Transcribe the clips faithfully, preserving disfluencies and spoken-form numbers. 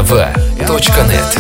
два точка нет.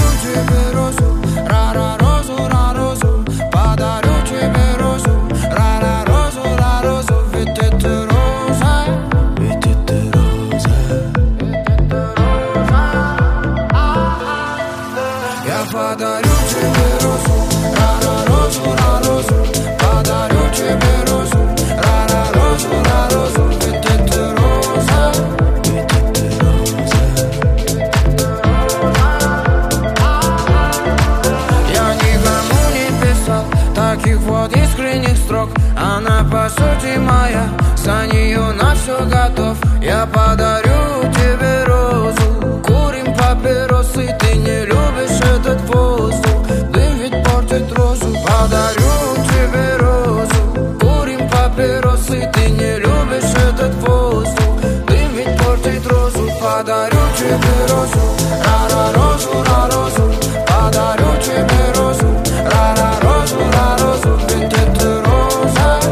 Она по сути моя, за нее на все готов. Я подарю тебе розу, курим папиросы. Ты не любишь этот воздух, дым ведь портит розу. Подарю тебе розу, курим папиросы. Ты не любишь этот воздух, дым ведь портит розу. Подарю тебе розу, ра-ра, розу, ра, розу. Подарю тебе розу, ра-ра, розу, ра, розу. Ведь это роза.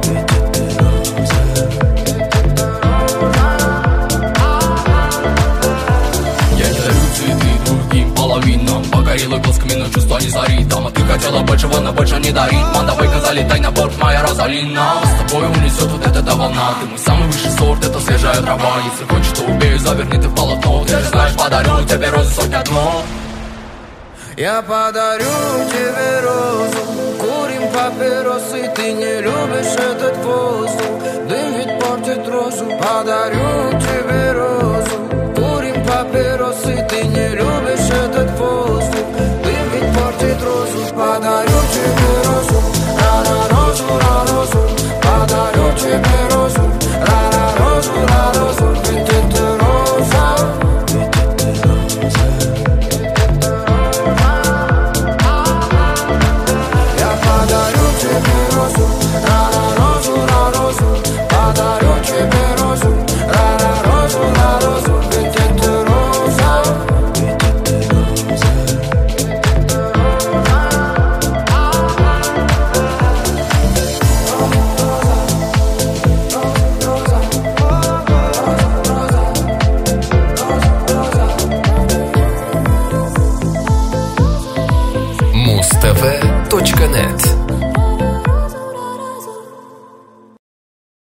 Погорелый глазками, но чувства не зарит. Дама, ты хотела большего, но больше не дарит. Ман, давай-ка залетай на борт, моя Розалина. С тобой унесет вот эта волна. Ты мой самый высший сорт, это свежая трава. Если хочешь, то убей, заверни ты в полотно. Ты же знаешь, подарю тебе розы сотня дно. Я подарю тебе розу, курим папиросы. Ты не любишь этот воздух, дым ведь портит розу. Подарю тебе розу, курим папиросы. Ты не любишь